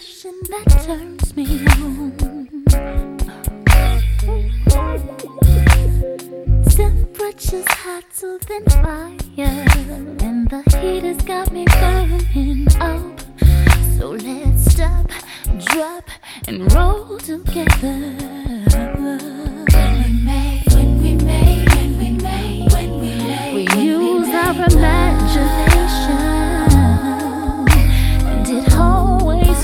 position that turns me on. Temperature's hotter than fire, and the heat has got me burning up. So let's stop, drop, and roll together.